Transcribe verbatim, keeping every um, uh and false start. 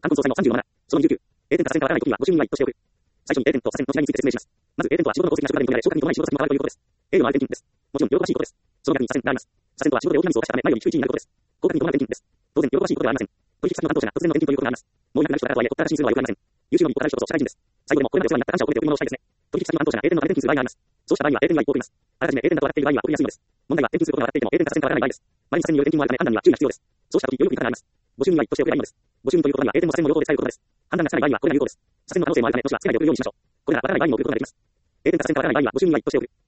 冠婚葬祭のさんじゅうのなな、そのにじゅうきゅう、A 点から左遷からわからない時にはご収入は一としておく。最初に A 点と左遷の違いについて説明します。まず A 点とは仕事の功績が職場に認められ、昇格に伴い仕事先に変わるということです。A のある転勤です。もちろん喜ばしいことです。その逆に左遷があります。左遷とは仕事で大きなミスを犯したため前より低い地位になることです。降格に伴う転勤です。当然喜ばしいことではありません。取引先の担当者が突然の転勤ということがあります。もういなくなる人だからとはいえ、ここから進するのは良くありません。優秀のみこたる人こそ社会人です。最後でもこれまでお世話になった感謝を込めて贈り物をしたいですね。取引先の担当者が A 点のまで転勤する場合があります。そうした場合には A 点が一方送ります。あらかじめ A 点だと笑っている場合には送りやすいのです。問題は転勤することが笑っていても A 点から左遷からわからない場合です。前に左遷による転勤もあるため判断には注意が必要です。そうした時よくいかがあります。ご収入は一としておけばいいのです。ご収入ということには A 点も左遷も両方で使えることです。判断がつかない場合にはこれが有効です。左遷の可能性もあるため、もしはつけないで送るようにしましょう。これらわからない場合にも送ることができます。A 点から左遷からわからない場合にはご収入は一としておく。